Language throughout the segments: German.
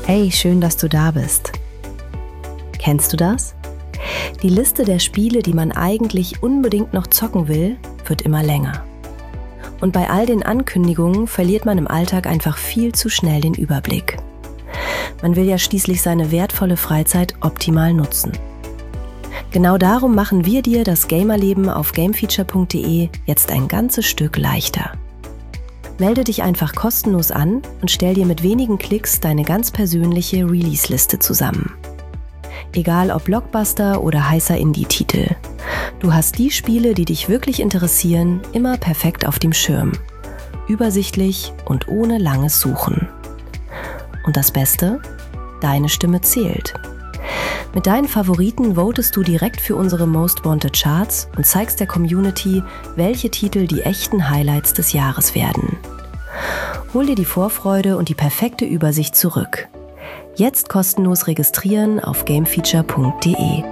Hey, schön, dass du da bist. Kennst du das? Die Liste der Spiele, die man eigentlich unbedingt noch zocken will, wird immer länger. Und bei all den Ankündigungen verliert man im Alltag einfach viel zu schnell den Überblick. Man will ja schließlich seine wertvolle Freizeit optimal nutzen. Genau darum machen wir dir das Gamerleben auf gamefeature.de jetzt ein ganzes Stück leichter. Melde dich einfach kostenlos an und stell dir mit wenigen Klicks deine ganz persönliche Release-Liste zusammen. Egal ob Blockbuster oder heißer Indie-Titel. Du hast die Spiele, die dich wirklich interessieren, immer perfekt auf dem Schirm. Übersichtlich und ohne langes Suchen. Und das Beste? Deine Stimme zählt. Mit deinen Favoriten votest du direkt für unsere Most Wanted Charts und zeigst der Community, welche Titel die echten Highlights des Jahres werden. Hol dir die Vorfreude und die perfekte Übersicht zurück. Jetzt kostenlos registrieren auf gamefeature.de.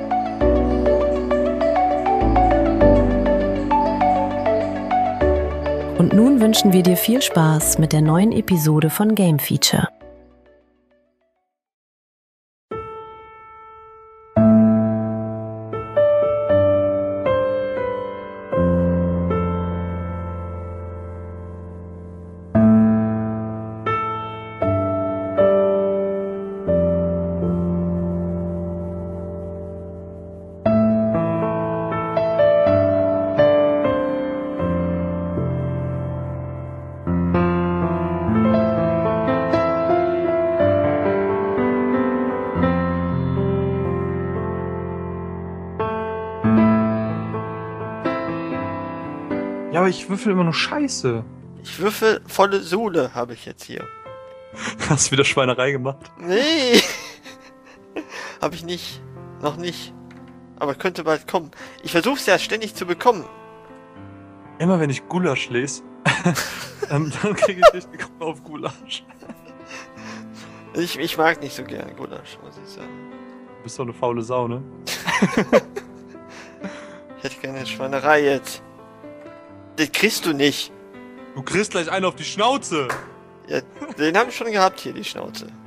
Und nun wünschen wir dir viel Spaß mit der neuen Episode von Game Feature. Ja, aber ich würfel immer nur Scheiße. Ich würfel volle Sohle, habe ich jetzt hier. Hast du wieder Schweinerei gemacht? Nee. Habe ich nicht. Noch nicht. Aber könnte bald kommen. Ich versuche es ja ständig zu bekommen. Immer wenn ich Gulasch lese, dann kriege ich richtig Kopf auf Gulasch. Ich mag nicht so gerne Gulasch, muss ich sagen. Du bist doch eine faule Sau, ne? Ich hätte gerne eine Schweinerei jetzt. Den kriegst du nicht. Du kriegst gleich einen auf die Schnauze. Ja, den habe ich schon gehabt hier, die Schnauze. Hm?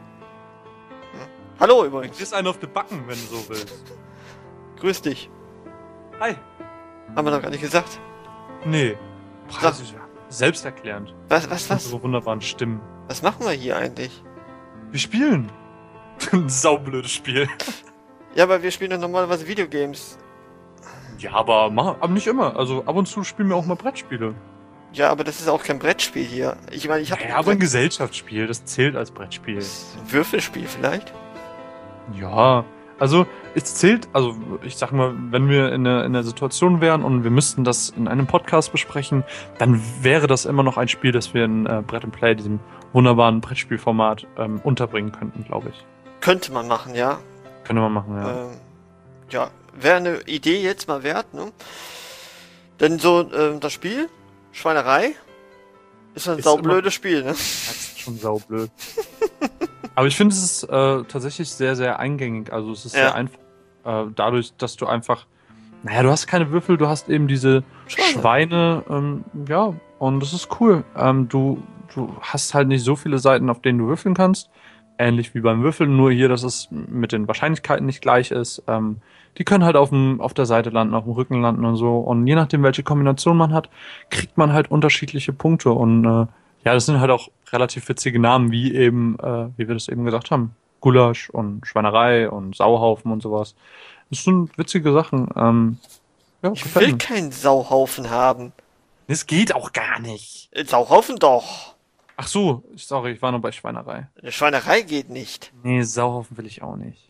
Hallo übrigens. Du kriegst einen auf die Backen, wenn du so willst. Grüß dich. Hi. Haben wir noch gar nicht gesagt. Nee. Selbsterklärend. Was? Unsere wunderbaren Stimmen. Was machen wir hier eigentlich? Wir spielen. Ein saublödes Spiel. Ja, aber wir spielen doch normalerweise Videogames. Ja, aber nicht immer. Also ab und zu spielen wir auch mal Brettspiele. Ja, aber das ist auch kein Brettspiel hier. Ich meine, ich habe... Ja, aber ein Gesellschaftsspiel, das zählt als Brettspiel. Ein Würfelspiel vielleicht? Ja, also es zählt, also ich sag mal, wenn wir in einer Situation wären und wir müssten das in einem Podcast besprechen, dann wäre das immer noch ein Spiel, das wir in Brett and Play, diesem wunderbaren Brettspielformat, unterbringen könnten, glaube ich. Könnte man machen, ja. Könnte man machen, ja. Ja, wäre eine Idee jetzt mal wert, ne? Denn so das Spiel, Schweinerei, ist ein saublödes Spiel, ne? Das ist schon saublöd. Aber ich finde, es ist tatsächlich sehr, sehr eingängig. Also es ist sehr einfach, dadurch, dass du einfach, naja, du hast keine Würfel, du hast eben diese Schweine, ja, und das ist cool. Du hast halt nicht so viele Seiten, auf denen du würfeln kannst. Ähnlich wie beim Würfeln, nur hier, dass es mit den Wahrscheinlichkeiten nicht gleich ist. Die können halt auf der Seite landen, auf dem Rücken landen und so. Und je nachdem, welche Kombination man hat, kriegt man halt unterschiedliche Punkte. Und ja, das sind halt auch relativ witzige Namen, wie eben, wie wir das eben gesagt haben. Gulasch und Schweinerei und Sauhaufen und sowas. Das sind witzige Sachen. Ja, ich will keinen Sauhaufen haben. Das geht auch gar nicht. Sauhaufen doch. Ach so, sorry, ich war nur bei Schweinerei. Eine Schweinerei geht nicht. Nee, Sauhaufen will ich auch nicht.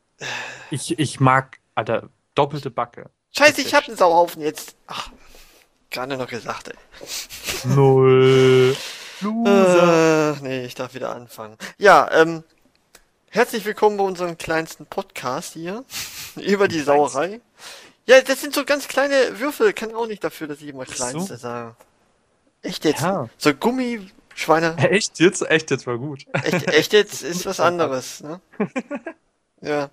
Ich mag, Alter, doppelte Backe. Scheiße, ich hab einen Sauhaufen jetzt. Ach, gerade noch gesagt, ey. Null. Loser. Nee, ich darf wieder anfangen. Ja, herzlich willkommen bei unserem kleinsten Podcast hier. Über die Sauerei. Ja, das sind so ganz kleine Würfel. Kann auch nicht dafür, dass ich immer kleinste sage. Echt jetzt? Ja. So Gummischweine. Echt jetzt? Echt jetzt war gut. Echt jetzt ist was anderes, ne? Ja.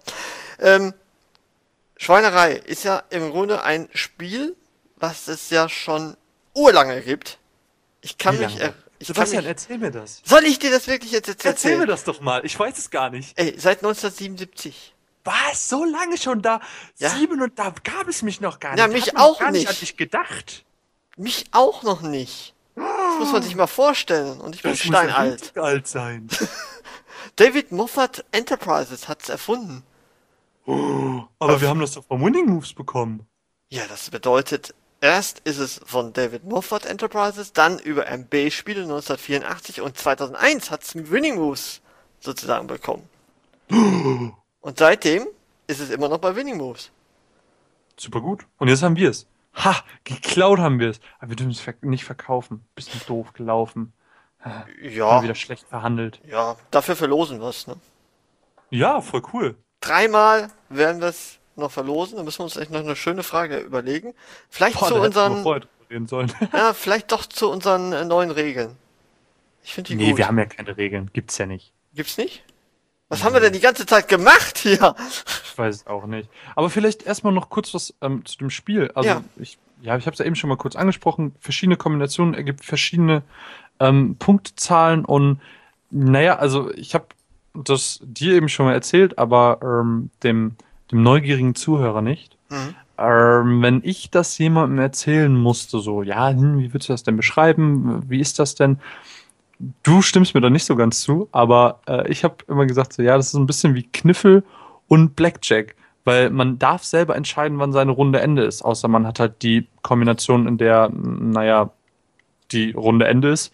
Schweinerei ist ja im Grunde ein Spiel, was es ja schon urlange gibt. Ich kann mich Sebastian, erzähl mir das. Soll ich dir das wirklich jetzt erzählen? Erzähl mir das doch mal, ich weiß es gar nicht. Ey, seit 1977. Was? So lange schon da? Ja. 7 und da gab es mich noch gar nicht. Ja, mich Hat man auch gar nicht. An dich gedacht. Mich auch noch nicht. Das muss man sich mal vorstellen. Und ich bin steinalt. Das muss ja alt sein. David Moffat Enterprises hat's erfunden. Aber wir haben das doch von Winning Moves bekommen. Ja, das bedeutet, erst ist es von David Moffat Enterprises, dann über MB-Spiele 1984 und 2001 hat's Winning Moves sozusagen bekommen. Und seitdem ist es immer noch bei Winning Moves. Super gut. Und jetzt haben wir es. Ha, geklaut haben wir es. Aber wir dürfen es nicht verkaufen. Bisschen doof gelaufen. Ja. Haben wieder schlecht verhandelt. Ja, dafür verlosen wir es, ne? Ja, voll cool. 3-mal werden wir es noch verlosen. Da müssen wir uns echt noch eine schöne Frage überlegen. Vielleicht zu da hätten wir unseren, vorher drüber reden sollen. ja, vielleicht doch zu unseren neuen Regeln. Ich finde die Nee, gut. wir haben ja keine Regeln. Gibt's ja nicht. Gibt's nicht? Was haben wir denn die ganze Zeit gemacht hier? Ich weiß es auch nicht. Aber vielleicht erstmal noch kurz was zu dem Spiel. Also Ja. ich habe es ja eben schon mal kurz angesprochen. Verschiedene Kombinationen ergibt verschiedene Punktezahlen und naja, also ich habe das dir eben schon mal erzählt, aber dem neugierigen Zuhörer nicht. Mhm. Wenn ich das jemandem erzählen musste, so, ja, wie würdest du das denn beschreiben? Wie ist das denn? Du stimmst mir da nicht so ganz zu, aber ich habe immer gesagt, so, ja, das ist ein bisschen wie Kniffel und Blackjack, weil man darf selber entscheiden, wann seine Runde Ende ist, außer man hat halt die Kombination, in der, naja, die Runde Ende ist.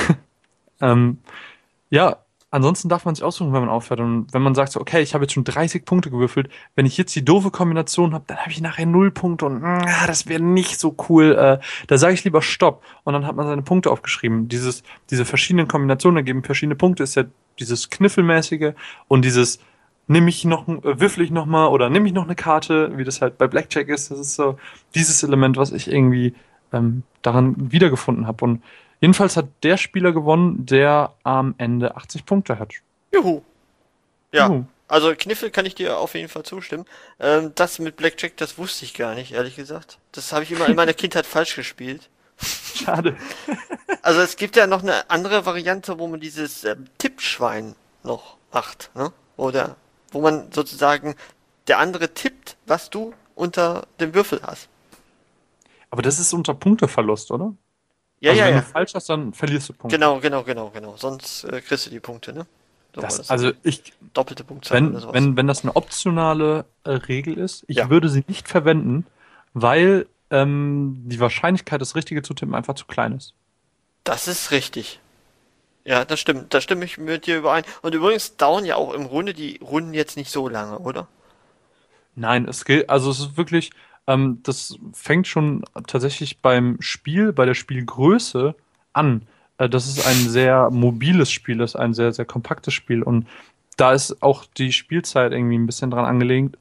Ja, ansonsten darf man sich aussuchen, wenn man aufhört. Und wenn man sagt so, okay, ich habe jetzt schon 30 Punkte gewürfelt, wenn ich jetzt die doofe Kombination habe, dann habe ich nachher 0 Punkte und das wäre nicht so cool. Da sage ich lieber Stopp. Und dann hat man seine Punkte aufgeschrieben. Diese verschiedenen Kombinationen ergeben verschiedene Punkte, ist ja dieses Kniffelmäßige und dieses würfel ich noch mal oder nehme ich noch eine Karte, wie das halt bei Blackjack ist. Das ist so dieses Element, was ich irgendwie daran wiedergefunden habe. Und jedenfalls hat der Spieler gewonnen, der am Ende 80 Punkte hat. Juhu. Ja, Juhu. also Kniffel kann ich dir auf jeden Fall zustimmen. Das mit Blackjack, das wusste ich gar nicht, ehrlich gesagt. Das habe ich immer in meiner Kindheit falsch gespielt. Schade. Also es gibt ja noch eine andere Variante, wo man dieses Tippschwein noch macht, ne? Oder wo man sozusagen der andere tippt, was du unter dem Würfel hast. Aber das ist unter Punkteverlust, oder? Ja, also ja, wenn ja. du falsch hast, dann verlierst du Punkte. Genau. Sonst kriegst du die Punkte, ne? So war das. Also Doppelte Punktzahl oder sowas. wenn das eine optionale Regel ist, ich Ja. würde sie nicht verwenden, weil die Wahrscheinlichkeit, das Richtige zu tippen, einfach zu klein ist. Das ist richtig. Ja, das stimmt. Da stimme ich mit dir überein. Und übrigens dauern ja auch im Grunde die Runden jetzt nicht so lange, oder? Nein, es ist wirklich, das fängt schon tatsächlich beim Spiel, bei der Spielgröße an. Das ist ein sehr mobiles Spiel, das ist ein sehr, sehr kompaktes Spiel und da ist auch die Spielzeit irgendwie ein bisschen dran angelehnt.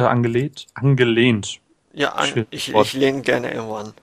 Ja, ich lehne gerne irgendwo an.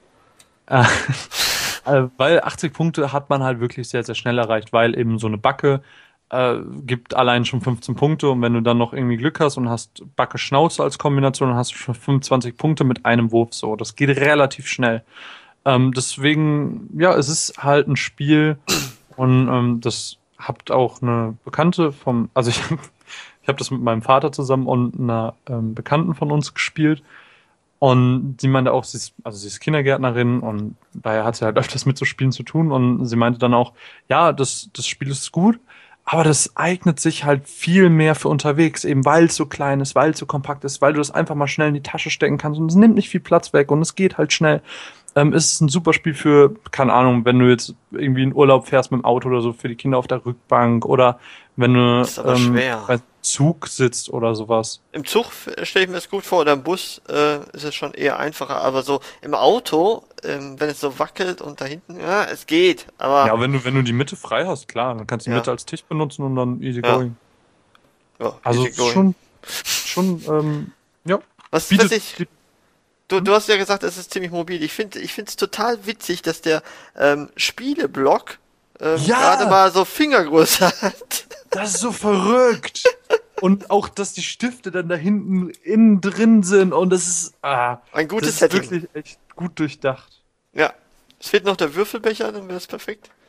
Weil 80 Punkte hat man halt wirklich sehr, sehr schnell erreicht, weil eben so eine Backe gibt allein schon 15 Punkte und wenn du dann noch irgendwie Glück hast und hast Backe Schnauze als Kombination, dann hast du schon 25 Punkte mit einem Wurf. So, das geht relativ schnell. Deswegen, ja, es ist halt ein Spiel und das habt auch eine Bekannte also ich habe das mit meinem Vater zusammen und einer Bekannten von uns gespielt. Und sie meinte auch, sie ist Kindergärtnerin und daher hat sie halt öfters mit so Spielen zu tun. Und sie meinte dann auch, ja, das Spiel ist gut, aber das eignet sich halt viel mehr für unterwegs, eben weil es so klein ist, weil es so kompakt ist, weil du das einfach mal schnell in die Tasche stecken kannst und es nimmt nicht viel Platz weg und es geht halt schnell. Ist ein super Spiel für, keine Ahnung, wenn du jetzt irgendwie in Urlaub fährst mit dem Auto oder so, für die Kinder auf der Rückbank oder wenn du Das ist aber schwer. beim Zug sitzt oder sowas. Im Zug stelle ich mir das gut vor, oder im Bus ist es schon eher einfacher, aber so im Auto, wenn es so wackelt und da hinten, ja, es geht, aber Ja, wenn du die Mitte frei hast, klar, dann kannst du die Ja. Mitte als Tisch benutzen und dann easy Ja. going. ja, Also easy going. ja, Was bietet, ich, du hast ja gesagt, es ist ziemlich mobil. Ich finde es total witzig, dass der Spieleblock Ja! gerade mal so Fingergröße hat. das ist so verrückt. Und auch, dass die Stifte dann da hinten innen drin sind und das ist, Ein gutes das ist Setting. wirklich echt gut durchdacht. Ja. Es fehlt noch der Würfelbecher, dann wäre das perfekt.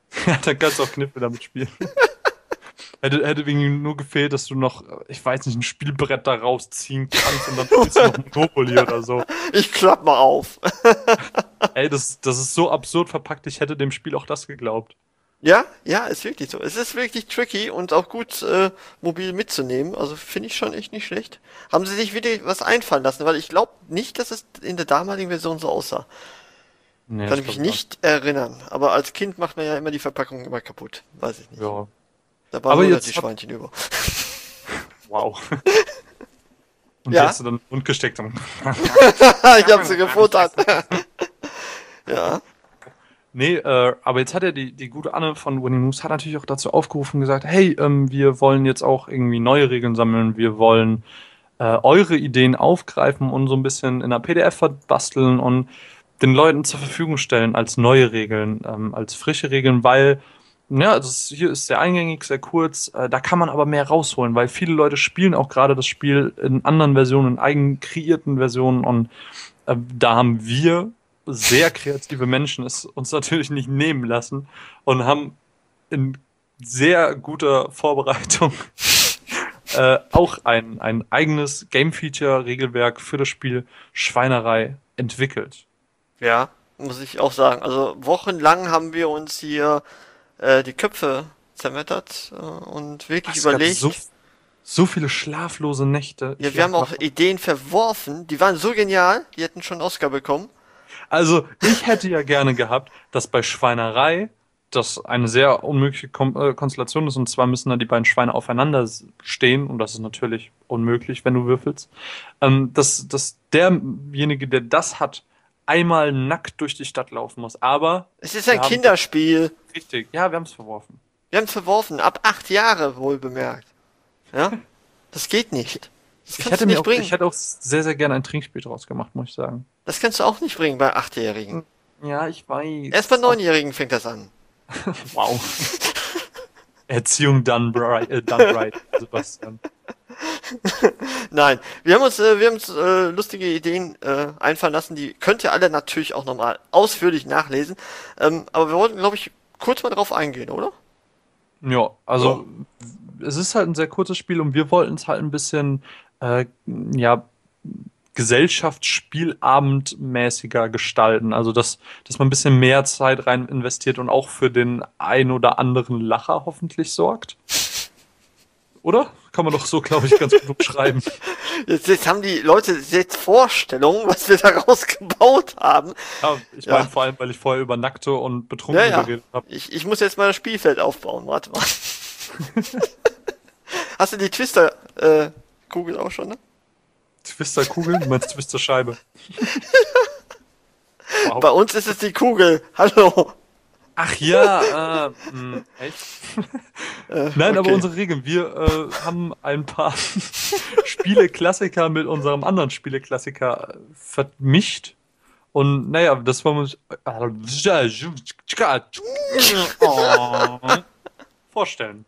Ja, dann kannst du auch Kniffel damit spielen. Hätte irgendwie nur gefehlt, dass du noch, ich weiß nicht, ein Spielbrett da rausziehen kannst und dann spielst du noch Monopoly oder so. Ich klapp mal auf. Ey, das ist so absurd verpackt, ich hätte dem Spiel auch das geglaubt. Ja, ist wirklich so. Es ist wirklich tricky und auch gut mobil mitzunehmen. Also finde ich schon echt nicht schlecht. Haben sie sich wieder was einfallen lassen, weil ich glaube nicht, dass es in der damaligen Version so aussah. Nee, Kann ich mich nicht erinnern. Aber als Kind macht man ja immer die Verpackung immer kaputt. Weiß ich nicht. Ja. Da waren nur die Schweinchen über. Wow. Und Ja? die hast du dann in den Mund gesteckt. Und Ich hab sie gefuttert. Ja. Nee, aber jetzt hat ja die gute Anne von Winning Moves hat natürlich auch dazu aufgerufen und gesagt, hey, wir wollen jetzt auch irgendwie neue Regeln sammeln, wir wollen eure Ideen aufgreifen und so ein bisschen in einer PDF verbasteln und den Leuten zur Verfügung stellen als neue Regeln, als frische Regeln, weil ja, hier ist sehr eingängig, sehr kurz, da kann man aber mehr rausholen, weil viele Leute spielen auch gerade das Spiel in anderen Versionen, in eigen kreierten Versionen und da haben wir sehr kreative Menschen es uns natürlich nicht nehmen lassen und haben in sehr guter Vorbereitung auch ein eigenes Game-Feature-Regelwerk für das Spiel Schweinerei entwickelt. Ja, muss ich auch sagen. Also wochenlang haben wir uns hier die Köpfe zermettert und wirklich Es gab überlegt. so viele schlaflose Nächte. Ja, wir haben auch Ideen verworfen, die waren so genial, die hätten schon einen Oscar bekommen. Also, ich hätte ja gerne gehabt, dass bei Schweinerei das eine sehr unmögliche Konstellation ist, und zwar müssen da die beiden Schweine aufeinander stehen, und das ist natürlich unmöglich, wenn du würfelst, dass derjenige, der das hat, einmal nackt durch die Stadt laufen muss. Aber Es ist ein Kinderspiel. richtig, ja, wir haben es verworfen. Wir haben es verworfen, ab 8 Jahre wohl bemerkt. Ja? Das geht nicht. Das kannst du nicht bringen. Ich hätte auch sehr, sehr gerne ein Trinkspiel draus gemacht, muss ich sagen. Das kannst du auch nicht bringen bei 8-Jährigen. Ja, ich weiß. Erst bei 9-Jährigen fängt das an. Wow. Erziehung done right, Sebastian. Nein, wir haben uns lustige Ideen einfallen lassen, die könnt ihr alle natürlich auch nochmal ausführlich nachlesen. Aber wir wollten, glaube ich, kurz mal drauf eingehen, oder? Ja, also es ist halt ein sehr kurzes Spiel und wir wollten es halt ein bisschen Gesellschaftsspielabendmäßiger gestalten. Also dass man ein bisschen mehr Zeit rein investiert und auch für den ein oder anderen Lacher hoffentlich sorgt. Oder? Kann man doch so, glaube ich, ganz gut beschreiben. Jetzt haben die Leute jetzt Vorstellungen, was wir daraus gebaut haben. Ja, ich meine vor allem, weil ich vorher über Nackte und Betrunkene geredet habe. Ich muss jetzt mal das Spielfeld aufbauen. Warte mal. Hast du die Twister-Kugel auch schon, ne? Twister-Kugel? Du meinst Twister-Scheibe? Wow. Bei uns ist es die Kugel. Hallo. Ach ja, echt? Nein, okay. aber unsere Regeln. Wir haben ein paar Spieleklassiker mit unserem anderen Spieleklassiker vermischt. Und naja, das wollen wir uns vorstellen.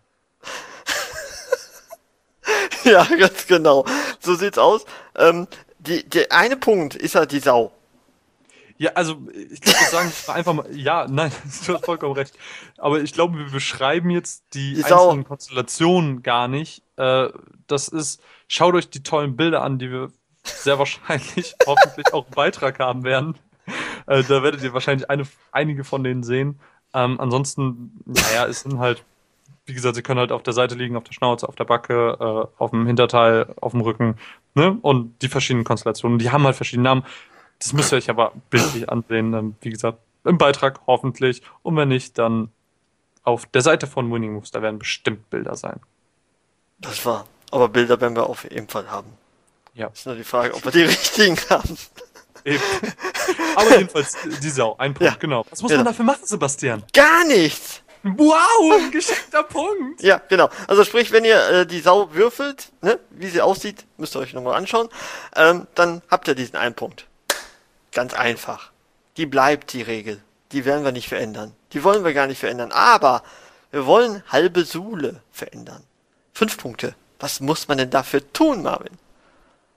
Ja, ganz genau. So sieht's aus. Der eine Punkt ist halt die Sau. Ja, also ich glaube, wir sagen einfach mal, ja, nein, du hast vollkommen recht. Aber ich glaube, wir beschreiben jetzt die einzelnen Konstellationen gar nicht. Das ist, schaut euch die tollen Bilder an, die wir sehr wahrscheinlich hoffentlich auch im Beitrag haben werden. Da werdet ihr wahrscheinlich einige von denen sehen. Ansonsten, naja, es sind halt, wie gesagt, sie können halt auf der Seite liegen, auf der Schnauze, auf der Backe, auf dem Hinterteil, auf dem Rücken, ne? Und die verschiedenen Konstellationen, die haben halt verschiedene Namen. Das müsst ihr euch aber bildlich ansehen, wie gesagt, im Beitrag hoffentlich. Und wenn nicht, dann auf der Seite von Winning Moves, da werden bestimmt Bilder sein. Das war. Aber Bilder werden wir auf jeden Fall haben. Ja. Ist nur die Frage, ob wir die richtigen haben. Eben. Aber jedenfalls die Sau, ein Punkt, Ja. genau. Was muss man dafür machen, Sebastian? Gar nichts! Wow, ein geschenkter Punkt! Ja, genau. Also sprich, wenn ihr die Sau würfelt, ne, wie sie aussieht, müsst ihr euch nochmal anschauen, dann habt ihr diesen einen Punkt. Ganz einfach. Die bleibt die Regel. Die werden wir nicht verändern. Die wollen wir gar nicht verändern. Aber wir wollen halbe Sule verändern. 5 Punkte. Was muss man denn dafür tun, Marvin?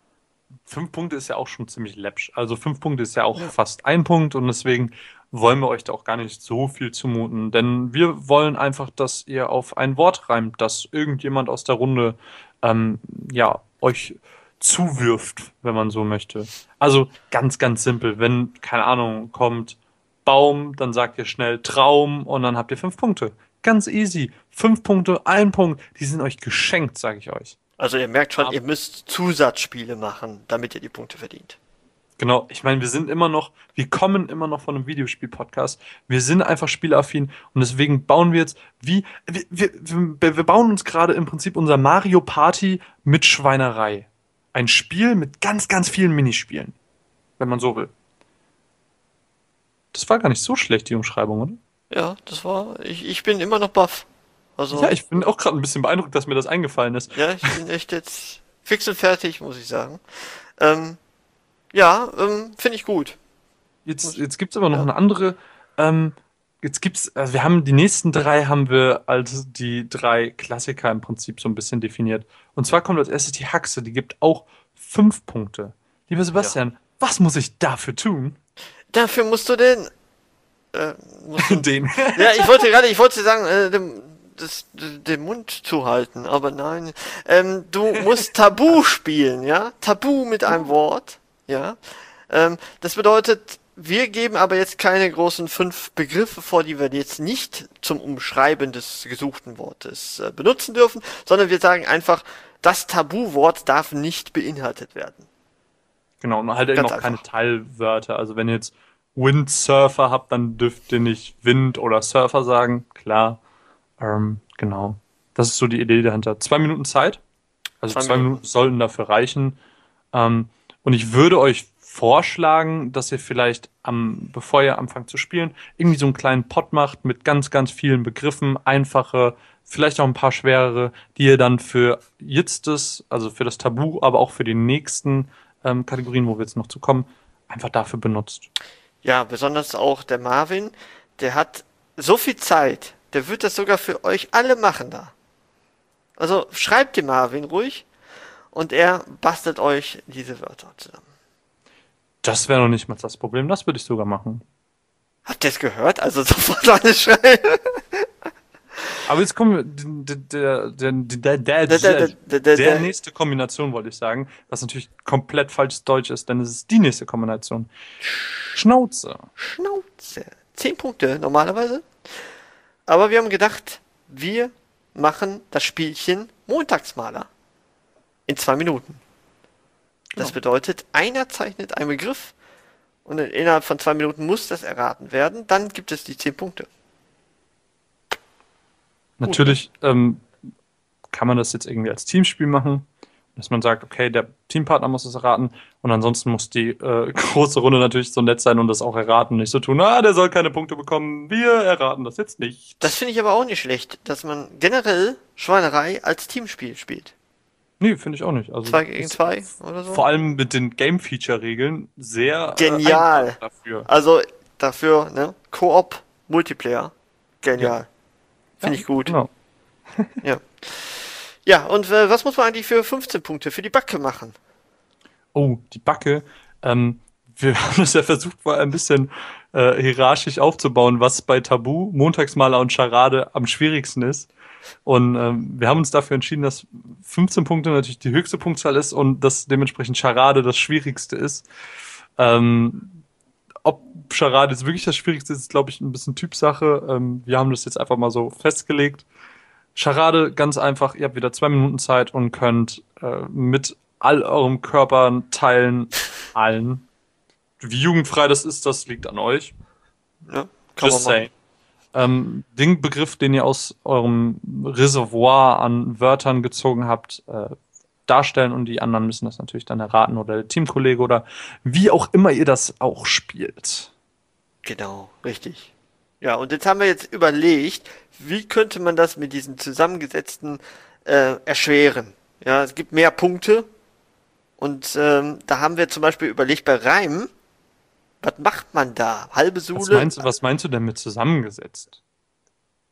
5 Punkte ist ja auch schon ziemlich läppsch. Also 5 Punkte ist ja auch fast 1 Punkt und deswegen wollen wir euch da auch gar nicht so viel zumuten. Denn wir wollen einfach, dass ihr auf ein Wort reimt, das irgendjemand aus der Runde ja, euch zuwirft, wenn man so möchte. Also ganz, ganz simpel. Wenn, keine Ahnung, kommt Baum, dann sagt ihr schnell Traum und dann habt ihr 5 Punkte. Ganz easy. 5 Punkte, 1 Punkt. Die sind euch geschenkt, sage ich euch. Also ihr merkt schon, ihr müsst Zusatzspiele machen, damit ihr die Punkte verdient. Genau, ich meine, wir kommen immer noch von einem Videospiel-Podcast. Wir sind einfach spielaffin und deswegen bauen wir jetzt wir bauen uns gerade im Prinzip unser Mario Party mit Schweinerei. Ein Spiel mit ganz, ganz vielen Minispielen, wenn man so will. Das war gar nicht so schlecht, die Umschreibung, oder? Ja, ich bin immer noch baff. Also, Ja, ich bin auch gerade ein bisschen beeindruckt, dass mir das eingefallen ist. ja, ich bin echt jetzt fix und fertig, muss ich sagen. Finde ich gut. Jetzt gibt es aber noch eine andere. Also wir haben die nächsten 3 haben wir als die 3 Klassiker im Prinzip so ein bisschen definiert. Und zwar kommt als erstes die Haxe, die gibt auch 5 Punkte. Lieber Sebastian, was muss ich dafür tun? Dafür musst du Den. Ja, ich wollte sagen, den Mund zuhalten, aber nein. Du musst Tabu spielen, ja? Tabu mit einem Wort, ja? Das bedeutet, wir geben aber jetzt keine großen 5 Begriffe vor, die wir jetzt nicht zum Umschreiben des gesuchten Wortes benutzen dürfen, sondern wir sagen einfach, das Tabuwort darf nicht beinhaltet werden. Genau, und halt eben Ganz auch keine einfach. Teilwörter. Also wenn ihr jetzt Windsurfer habt, dann dürft ihr nicht Wind oder Surfer sagen, klar. Genau. Das ist so die Idee dahinter. 2 Minuten Zeit. Also 2 2 Minuten. Minuten sollten dafür reichen. Und ich würde euch vorschlagen, dass ihr vielleicht bevor ihr anfangt zu spielen, irgendwie so einen kleinen Pot macht mit ganz, ganz vielen Begriffen, einfache, vielleicht auch ein paar schwerere, die ihr dann für also für das Tabu, aber auch für die nächsten Kategorien, wo wir jetzt noch zu kommen, einfach dafür benutzt. Ja, besonders auch der Marvin, der hat so viel Zeit, der wird das sogar für euch alle machen da. Also schreibt dem Marvin ruhig und er bastelt euch diese Wörter zusammen. Das wäre noch nicht mal das Problem, das würde ich sogar machen. Habt ihr es gehört? Also sofort alles schreiben. Aber jetzt kommen wir, der nächste Kombination, wollte ich sagen, was natürlich komplett falsches Deutsch ist, denn es ist die nächste Kombination. Schnauze. Schnauze. 10 Punkte normalerweise. Aber wir haben gedacht, wir machen das Spielchen Montagsmaler. In 2 Minuten. Das Genau. bedeutet, einer zeichnet einen Begriff und innerhalb von 2 Minuten muss das erraten werden. Dann gibt es die 10 Punkte. Natürlich kann man das jetzt irgendwie als Teamspiel machen, dass man sagt, okay, der Teampartner muss es erraten und ansonsten muss die große Runde natürlich so nett sein und das auch erraten, nicht so tun, der soll keine Punkte bekommen, wir erraten das jetzt nicht. Das finde ich aber auch nicht schlecht, dass man generell Schweinerei als Teamspiel spielt. Nee, finde ich auch nicht. Also 2 gegen 2 oder so. vor allem mit den Game-Feature-Regeln sehr Genial. einfach dafür. Also dafür, ne? Koop, Multiplayer. Genial. Finde ich gut. Genau. Ja. Ja, und was muss man eigentlich für 15 Punkte für die Backe machen? Oh, die Backe. Wir haben es ja versucht, mal ein bisschen hierarchisch aufzubauen, was bei Tabu, Montagsmaler und Charade am schwierigsten ist. Und wir haben uns dafür entschieden, dass 15 Punkte natürlich die höchste Punktzahl ist und dass dementsprechend Charade das Schwierigste ist. Ob Charade jetzt wirklich das Schwierigste ist, ist, glaube ich, ein bisschen Typsache. Wir haben das jetzt einfach mal so festgelegt. Charade, ganz einfach, ihr habt wieder 2 Minuten Zeit und könnt mit all eurem Körperteilen allen. Wie jugendfrei das ist, das liegt an euch. Ja, kann Just man machen. saying. Den Begriff, den ihr aus eurem Reservoir an Wörtern gezogen habt, darstellen und die anderen müssen das natürlich dann erraten oder der Teamkollege oder wie auch immer ihr das auch spielt. Genau, richtig. Ja, und jetzt haben wir jetzt überlegt, wie könnte man das mit diesen zusammengesetzten erschweren? Ja, es gibt mehr Punkte und da haben wir zum Beispiel überlegt bei Reimen, was macht man da? Halbe Sule? Was meinst du denn mit zusammengesetzt?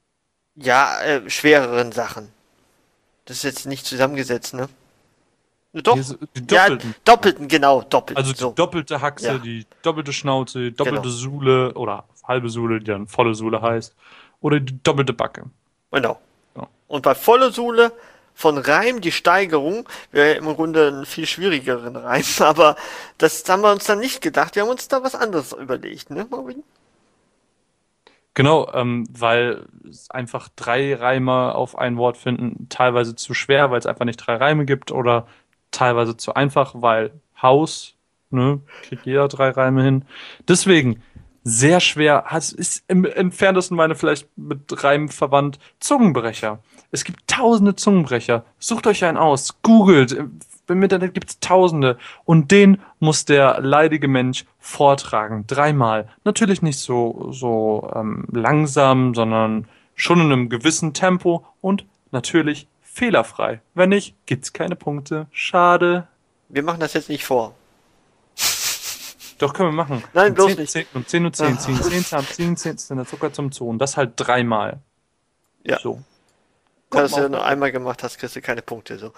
Ja, schwereren Sachen. Das ist jetzt nicht zusammengesetzt, ne? Doch. Die doppelten. Ja, doppelten, genau, doppelten. Also die doppelte Haxe, die doppelte Schnauze, die doppelte Sohle oder halbe Sohle, die dann volle Sohle heißt. Oder die doppelte Backe. Genau. Ja. Und bei volle Sohle von Reim die Steigerung wäre im Grunde ein viel schwierigeren Reim, aber das haben wir uns dann nicht gedacht. Wir haben uns da was anderes überlegt, ne, Marvin? Genau, weil es einfach 3 Reime auf ein Wort finden teilweise zu schwer, weil es einfach nicht 3 Reime gibt oder teilweise zu einfach, weil Haus, ne, kriegt jeder 3 Reime hin. Deswegen sehr schwer, ist im entferntesten meine vielleicht mit Reimen verwandt, Zungenbrecher. Es gibt tausende Zungenbrecher. Sucht euch einen aus, googelt, im Internet gibt es tausende. Und den muss der leidige Mensch vortragen, 3-mal. Natürlich nicht so langsam, sondern schon in einem gewissen Tempo und natürlich fehlerfrei. Wenn nicht, gibt's keine Punkte. Schade. Wir machen das jetzt nicht vor. Doch, können wir machen. Nein, bloß nicht. 10 und 10 und 10, 10, 10, 10, 10, 10, der Zucker zum Zoo. Und das halt 3-mal. Ja. So. Wenn du nur einmal gemacht hast, kriegst du keine Punkte. So.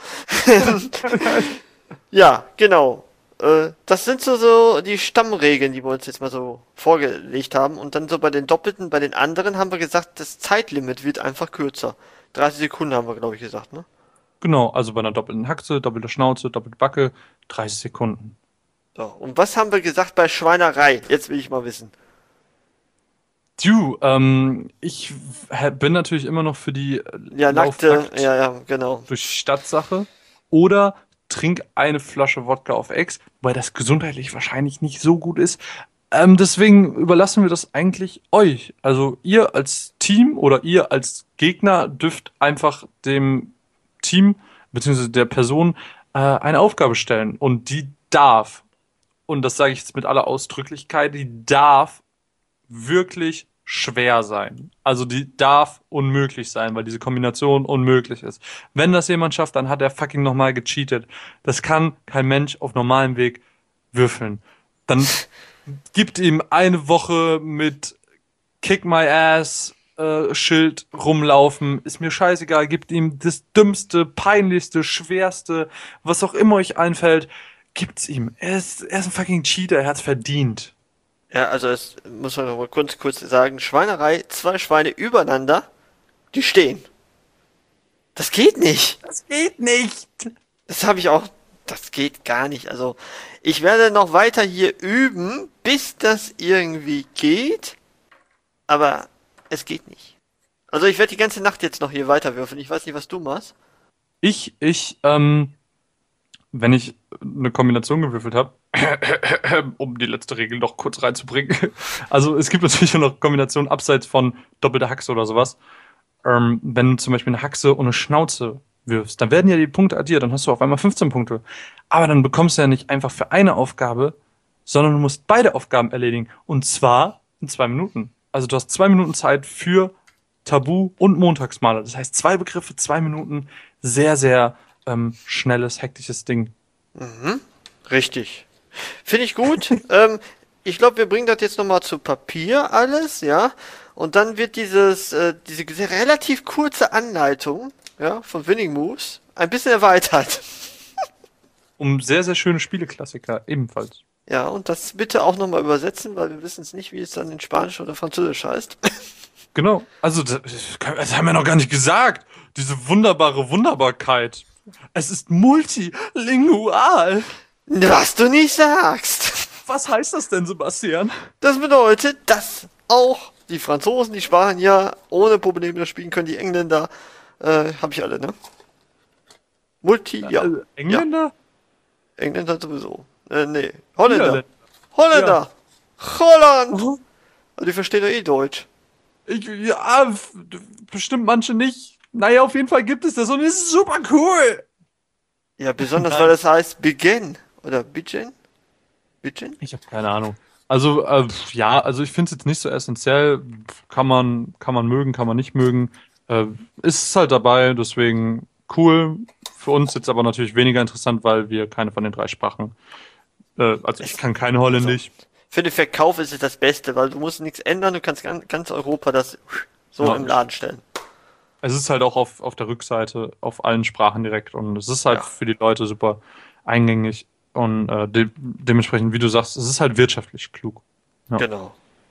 Ja, genau. Das sind so die Stammregeln, die wir uns jetzt mal so vorgelegt haben. Und dann so bei den Doppelten, bei den anderen haben wir gesagt, das Zeitlimit wird einfach kürzer. 30 Sekunden haben wir, glaube ich, gesagt, ne? Genau, also bei einer doppelten Haxe, doppelte Schnauze, doppelte Backe, 30 Sekunden. So, und was haben wir gesagt bei Schweinerei? Jetzt will ich mal wissen. Du, ich bin natürlich immer noch für die Ja, nackte, ja, genau. durch Stadtsache. Oder trink eine Flasche Wodka auf Ex, weil das gesundheitlich wahrscheinlich nicht so gut ist. Deswegen überlassen wir das eigentlich euch. Also ihr als Team oder ihr als Gegner dürft einfach dem Team bzw. der Person eine Aufgabe stellen. Und die darf, und das sage ich jetzt mit aller Ausdrücklichkeit, die darf wirklich schwer sein. Also die darf unmöglich sein, weil diese Kombination unmöglich ist. Wenn das jemand schafft, dann hat er fucking nochmal gecheatet. Das kann kein Mensch auf normalem Weg würfeln. Dann gibt ihm eine Woche mit Kick my ass Schild rumlaufen. Ist mir scheißegal. Gibt ihm das dümmste, peinlichste, schwerste, was auch immer euch einfällt. Gibt's ihm. Er ist ein fucking Cheater. Er hat's verdient. Ja, also es muss man noch mal kurz sagen, Schweinerei, 2 Schweine übereinander, die stehen. Das geht nicht. Das geht nicht. Das habe ich auch, das geht gar nicht. Also ich werde noch weiter hier üben, bis das irgendwie geht, aber es geht nicht. Also ich werde die ganze Nacht jetzt noch hier weiterwürfeln. Ich weiß nicht, was du machst. Wenn ich eine Kombination gewürfelt habe, um die letzte Regel noch kurz reinzubringen. Also es gibt natürlich auch noch Kombinationen abseits von doppelter Haxe oder sowas. Wenn du zum Beispiel eine Haxe und eine Schnauze wirfst, dann werden ja die Punkte addiert, dann hast du auf einmal 15 Punkte. Aber dann bekommst du ja nicht einfach für eine Aufgabe, sondern du musst beide Aufgaben erledigen. Und zwar in 2 Minuten. Also du hast 2 Minuten Zeit für Tabu und Montagsmaler. Das heißt 2 Begriffe, 2 Minuten. Sehr, sehr schnelles, hektisches Ding. Mhm. Richtig. Finde ich gut. Ich glaube, wir bringen das jetzt nochmal zu Papier alles, ja. Und dann wird diese relativ kurze Anleitung, ja, von Winning Moves ein bisschen erweitert. Um sehr, sehr schöne Spieleklassiker ebenfalls. Ja, und das bitte auch nochmal übersetzen, weil wir wissen es nicht, wie es dann in Spanisch oder Französisch heißt. Genau. Also, das haben wir noch gar nicht gesagt. Diese wunderbare Wunderbarkeit. Es ist multilingual. Was du nicht sagst. Was heißt das denn, Sebastian? Das bedeutet, dass auch die Franzosen, die Spanier ohne Probleme das spielen können, die Engländer, habe ich alle, ne? Ja. Engländer? Ja. Engländer sowieso. Nee. Holländer. Ja. Holländer. Ja. Holland. Die verstehen doch eh Deutsch. Ja, bestimmt manche nicht. Naja, auf jeden Fall gibt es das und es ist super cool. Ja, besonders, weil das heißt Begin. Oder Begin? Begin? Ich habe keine Ahnung. Also, ja, also ich finde es jetzt nicht so essentiell. Kann man mögen, kann man nicht mögen. Ist halt dabei, deswegen cool. Für uns jetzt aber natürlich weniger interessant, weil wir keine von den 3 Sprachen. Also ich kann keine Holländisch. Für den Verkauf ist es das Beste, weil du musst nichts ändern, du kannst ganz Europa das so im Laden stellen. Es ist halt auch auf der Rückseite auf allen Sprachen direkt und es ist halt für die Leute super. eingängig und dementsprechend, wie du sagst, es ist halt wirtschaftlich klug. Ja. Genau.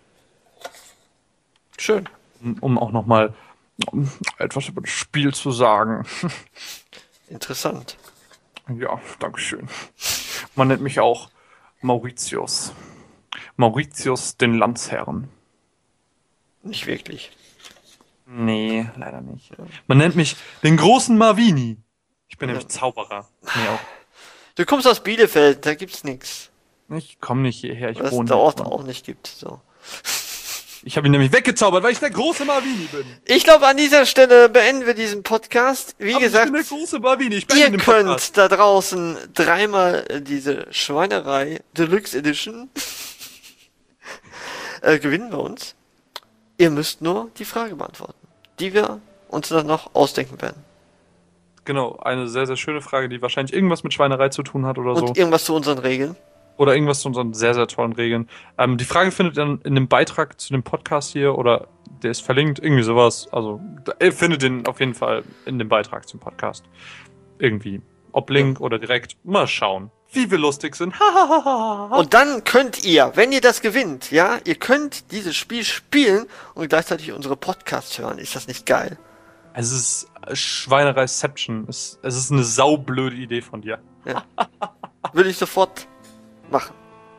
Schön. Um auch nochmal etwas über das Spiel zu sagen. Interessant. Ja, dankeschön. Man nennt mich auch Mauritius. Mauritius den Landsherren. Nicht wirklich. Nee, leider nicht. Man nennt mich den großen Marvini. Ich bin nämlich Zauberer. Nee, auch. Du kommst aus Bielefeld, da gibt's nichts. Ich komme nicht hierher, ich Was wohne der hier. Ort auch nicht gibt. So. Ich habe ihn nämlich weggezaubert, weil ich der große Marvini bin. Ich glaube, an dieser Stelle beenden wir diesen Podcast. Wie gesagt, ich bin der große Marvini. Ich bin ihr in dem könnt Podcast. da draußen dreimal diese Schweinerei Deluxe Edition gewinnen bei uns. Ihr müsst nur die Frage beantworten, die wir uns dann noch ausdenken werden. Genau, eine sehr, sehr schöne Frage, die wahrscheinlich irgendwas mit Schweinerei zu tun hat oder Und so. irgendwas zu unseren Regeln. Oder irgendwas zu unseren sehr, sehr tollen Regeln. Die Frage findet ihr dann in dem Beitrag zu dem Podcast hier oder der ist verlinkt, irgendwie sowas. Also ihr findet den auf jeden Fall in dem Beitrag zum Podcast. Irgendwie. Ob Link oder direkt. Mal schauen, wie wir lustig sind. Und dann könnt ihr, wenn ihr das gewinnt, ja, ihr könnt dieses Spiel spielen und gleichzeitig unsere Podcasts hören. Ist das nicht geil? Es ist Schweinereiception. Es ist eine saublöde Idee von dir. Ja. Würde ich sofort machen.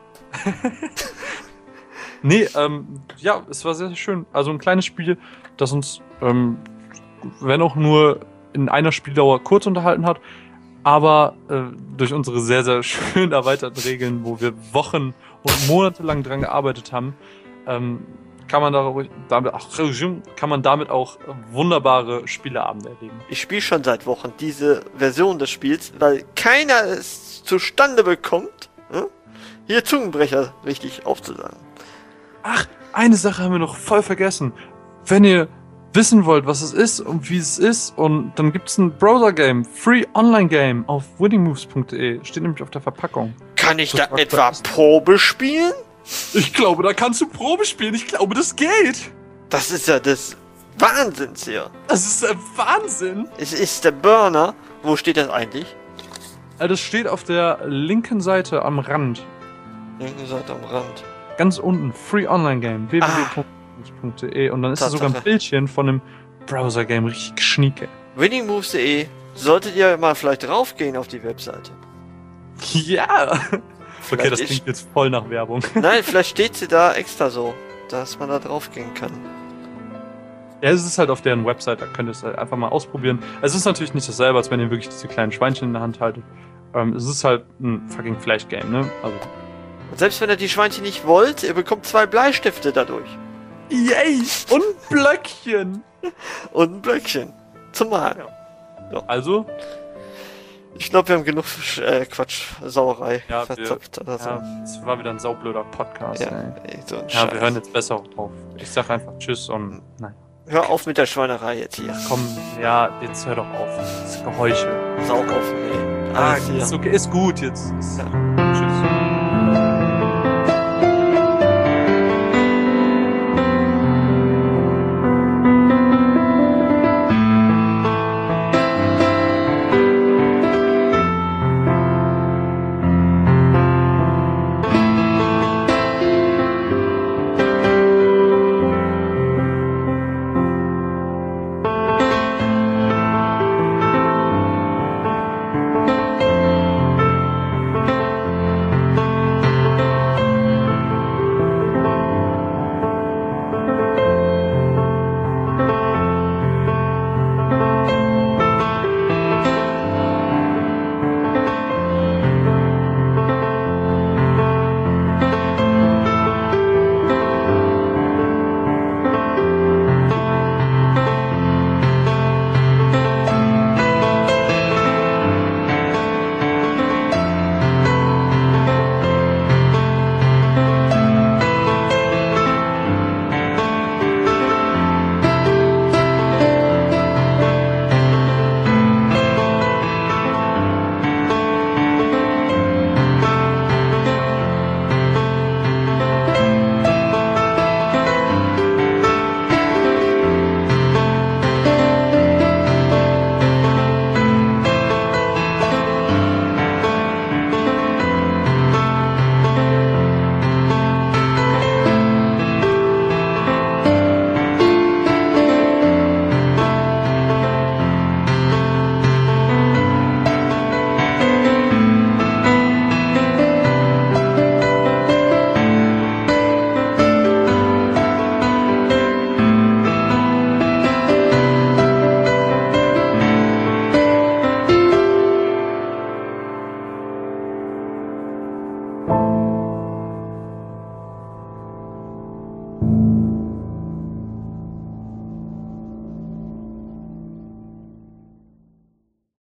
Nee, ja, es war sehr, sehr schön. Also ein kleines Spiel, das uns, wenn auch nur in einer Spieldauer kurz unterhalten hat, aber durch unsere sehr, sehr schön erweiterten Regeln, wo wir Wochen und Monate lang dran gearbeitet haben, kann man damit auch wunderbare Spieleabende erleben. Ich spiele schon seit Wochen diese Version des Spiels, weil keiner es zustande bekommt, hier Zungenbrecher richtig aufzusagen. Ach, eine Sache haben wir noch voll vergessen. Wenn ihr wissen wollt, was es ist und wie es ist, und dann gibt es ein Browser-Game, Free Online-Game auf winningmoves.de. Steht nämlich auf der Verpackung. Kann ich da etwa Probe spielen? Ich glaube, da kannst du Probe spielen. Ich glaube, das geht. Das ist ja des Wahnsinns hier. Das ist der Wahnsinn. Es ist der Burner. Wo steht das eigentlich? Das steht auf der linken Seite am Rand. Linke Seite am Rand. Ganz unten, Free Online Game, www.winningmoves.de. Und dann ist da sogar ein Bildchen von einem Browser-Game, richtig geschnieke. winningmoves.de. Solltet ihr mal vielleicht draufgehen auf die Webseite. Ja. Vielleicht Okay, das klingt jetzt voll nach Werbung. Nein, vielleicht steht sie da extra so, dass man da draufgehen kann. Ja, es ist halt auf deren Website, da könnt ihr es halt einfach mal ausprobieren. Es ist natürlich nicht dasselbe, als wenn ihr wirklich diese kleinen Schweinchen in der Hand haltet. Es ist halt ein fucking Flash-Game, ne? Also. Und selbst wenn ihr die Schweinchen nicht wollt, ihr bekommt 2 Bleistifte dadurch. Yay! Und ein Blöckchen! Und ein Blöckchen. Zum Malen. So. Also? Ich glaube, wir haben genug Sauerei verzapft. Oder so. Es war wieder ein saublöder Podcast, ja, ey. So ein wir hören jetzt besser auch drauf. Ich sag einfach Tschüss und nein. Hör auf mit der Schweinerei jetzt hier. Komm, ja, jetzt hör doch auf. Das Geheuchel. Saug auf, ey. Ist okay, ist gut jetzt. Ja.